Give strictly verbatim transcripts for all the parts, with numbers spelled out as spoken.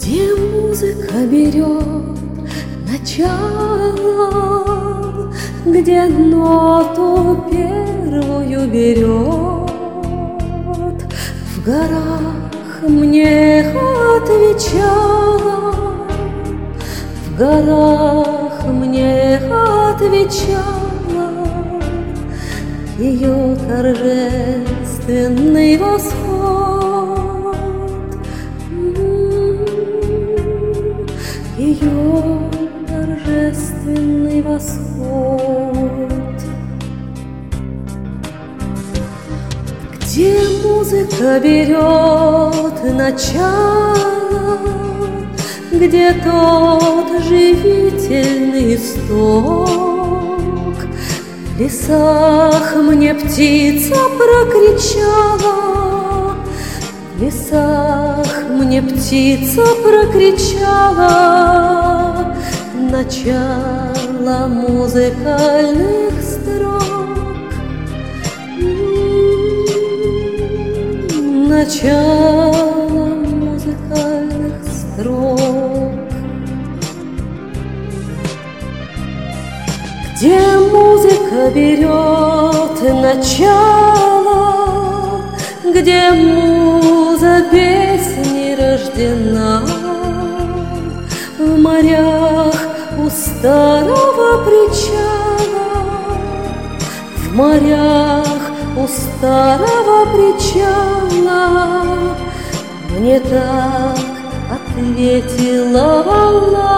Где музыка берет начало, где ноту первую берет, в горах мне отвечала, в горах мне отвечала ее торжественный восход, ее торжественный восход. Где музыка берет начало, где тот живительный исток, в лесах мне птица прокричала, в лесах мне птица прокричала начало музыкальных строк, начало музыкальных строк. Где музыка берет начало, где муза песни рождена, в морях у старого причала, в морях у старого причала мне так ответила волна,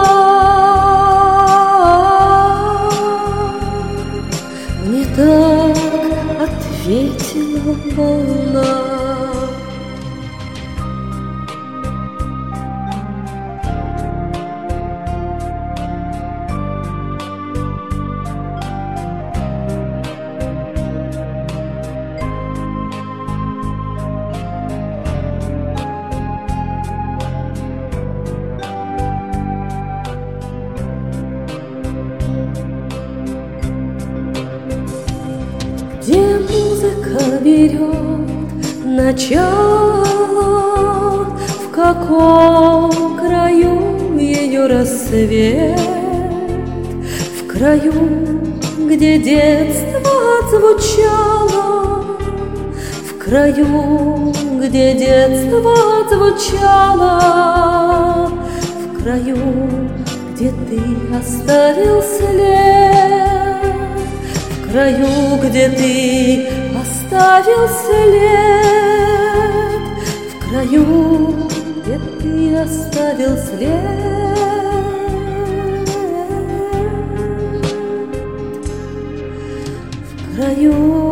мне так ответила волна. Где музыка берет начало, в каком краю ее рассвет, в краю, где детство отзвучало, в краю, где детство отзвучало, в краю, где ты оставил след, в краю, где ты оставил след, в краю, где ты оставил след, в краю.